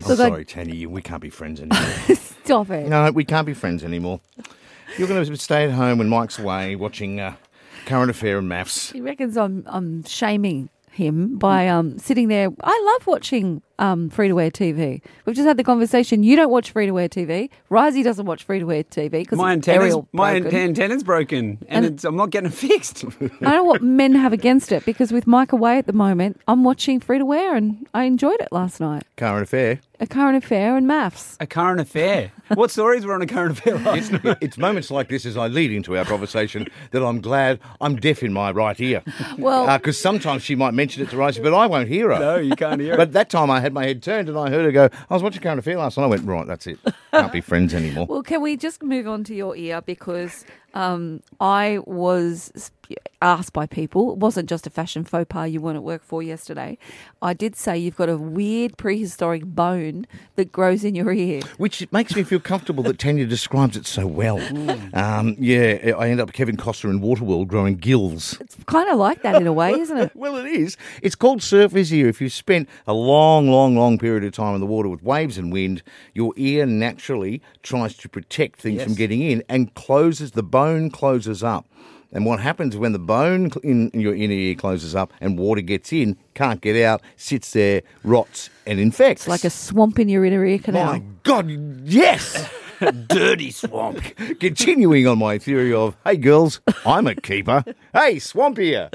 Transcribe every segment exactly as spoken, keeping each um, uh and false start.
I'm sorry, Tanya, you- we can't be friends anymore. Stop it. No, we can't be friends anymore. You're going to stay at home when Mike's away watching uh, Current Affair and Maths. He reckons I'm I'm shaming him by um sitting there. I love watching um free to air T V. We've just had the conversation. You don't watch free to air T V. Risey doesn't watch free to air T V because My it's antenna's, aerial my broken. antenna's broken, and, And- it's, I'm not getting it fixed. I don't know what men have against it because with Mike away at the moment, I'm watching free to air and I enjoyed it last night. Current Affair. A Current Affair and Maths. A current affair. What stories were on a current affair last night? It's moments like this as I lead into our conversation that I'm glad I'm deaf in my right ear. Well- Because sometimes she might mention it to Risey, but I won't hear her. No, you can't hear But it. that time I had my head turned and I heard her go, I was watching Current Affair last night. I went, right, that's it. Can't be friends anymore. Well, can we just move on to your ear because um, I was asked by people. It wasn't just a fashion faux pas you weren't at work for yesterday. I did say you've got a weird prehistoric bone that grows in your ear. Which makes me feel comfortable that Tanya describes it so well. Um, yeah, I end up Kevin Costner in Waterworld growing gills. It's kind of like that in a way, isn't it? Well, it is. It's called surface ear. If you've spent a long, long, long period of time in the water with waves and wind, your ear naturally tries to protect things Yes. from getting in and closes, the bone closes up. And what happens when the bone in, in your inner ear closes up and water gets in, can't get out, sits there, rots and infects. It's like a swamp in your inner ear canal. My God, yes! Dirty swamp. Continuing on my theory of, hey, girls, I'm a keeper. Hey, swamp here.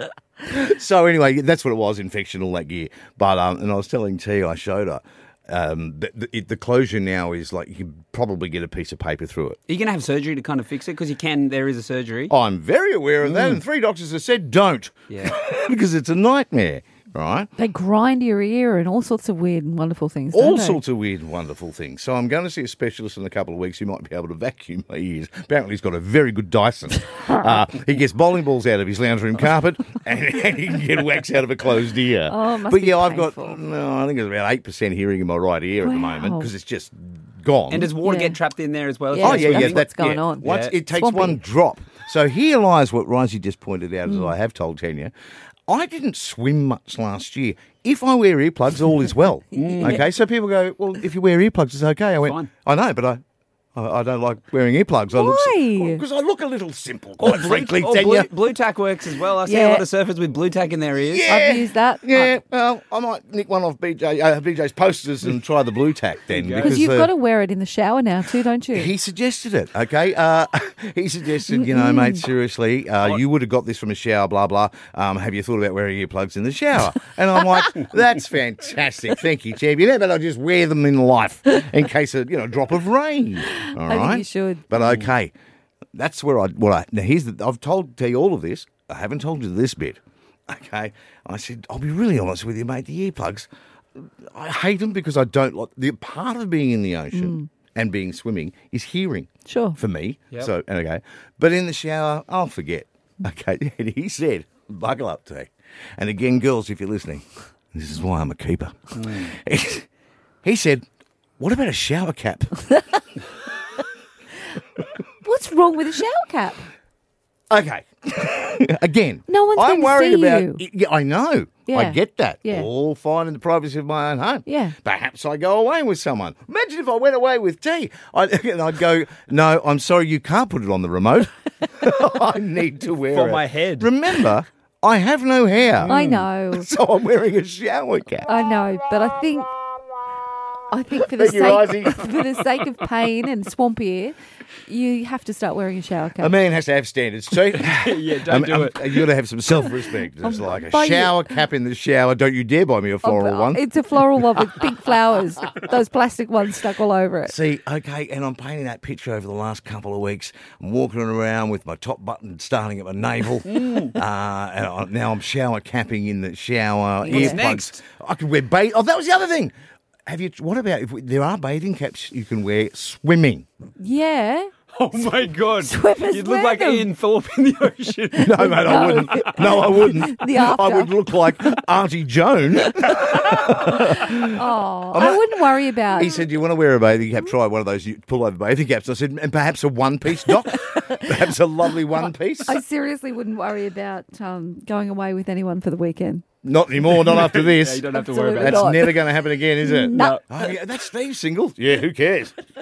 So anyway, that's what it was, infection all that year. But um, and I was telling T, I showed her, um, the, the, it, the closure now is like you can probably get a piece of paper through it. Are you going to have surgery to kind of fix it? Because you can, there is a surgery. I'm very aware of that, and three doctors have said don't. Yeah. Because it's a nightmare, right? They grind your ear and all sorts of weird and wonderful things. Don't All they? sorts of weird and wonderful things. So I'm going to see a specialist in a couple of weeks who might be able to vacuum my ears. Apparently he's got a very good Dyson. uh, he gets bowling balls out of his lounge room carpet and, and he can get wax out of a closed ear. Oh, it must but be yeah, I've painful. got, no, I think it's about eight percent hearing in my right ear at the moment Wow. because it's just gone. And does water Yeah. get trapped in there as well? Yeah, Oh, yeah, that's yeah. what's That's going yeah. on. Once Yeah. it takes Swampy. one drop. So here lies what Risey just pointed out, as Mm. I have told Tanya. I didn't swim much last year. If I wear earplugs, all is well. Okay, so people go, well, if you wear earplugs, it's okay. I went, Fine. I know, but I, I, I don't like wearing earplugs. I Why? Because I look a little simple, quite frankly, Oh, Tanya. blue, blue tack works as well. I see Yeah. a lot of surfers with blue tack in their ears. Yeah. I've used that. Yeah, well, I might nick one off B J, uh, B J's posters and try the blue tack then. go. Because you've uh, got to wear it in the shower now too, don't you? He suggested it, okay? Uh, he suggested, you know, mate, seriously, uh, you would have got this from a shower, blah, blah. Um, have you thought about wearing earplugs in the shower? And I'm like, that's fantastic. Thank you, champion. How about I just wear them in life in case of, you know, a drop of rain? All I right? think you should. But okay, that's where I, what I, now here's the, I've told tell you all of this. I haven't told you this bit. Okay? I said, I'll be really honest with you, mate, the earplugs, I hate them because I don't like, the part of being in the ocean and being swimming is hearing. Sure. For me. Yep. So, okay. But in the shower, I'll forget. Okay. And he said, buckle up, T. And again, girls, if you're listening, this is why I'm a keeper. He, he said, what about a shower cap? What's wrong with a shower cap? Okay. Again, No one's I'm going to worried see about. you. Yeah, I know. I Yeah. get that. Yeah. All fine in the privacy of my own home. Yeah. Perhaps I go away with someone. Imagine if I went away with T. I'd, and I'd go, no, I'm sorry, you can't put it on the remote. I need to wear For it. my head. Remember, I have no hair. I know. So I'm wearing a shower cap. I know, but I think I think for the Thank you, sake Risey. for the sake of pain and swamp ear, you have to start wearing a shower cap. A man has to have standards, too. Yeah, don't do it. You got to have some self-respect. It's like a buy you- shower cap in the shower. Don't you dare buy me a floral Oh, one. It's a floral one with pink flowers, those plastic ones stuck all over it. See, okay, and I'm painting that picture over the last couple of weeks. I'm walking around with my top button starting at my navel. Mm. uh, and I, now I'm shower capping in the shower. What's earplugs. next? I could wear bath. Oh, that was the other thing. Have you? What about if we, there are bathing caps you can wear swimming? Yeah. Oh, my God. Swimmers You'd wear look like them. Ian Thorpe in the ocean. No, mate, I wouldn't. No, I wouldn't. The I after. would look like Auntie Joan. Oh, I wouldn't worry about. He said, "Do you want to wear a bathing cap? Try one of those pull-over bathing caps." I said, "And perhaps a one-piece, Doc. Perhaps a lovely one-piece." I seriously wouldn't worry about um, going away with anyone for the weekend. Not anymore, not after this. Yeah, you don't have to worry about That's Absolutely that. not. never going to happen again, is it? No. Oh, yeah, that's Steve's single. Yeah, who cares?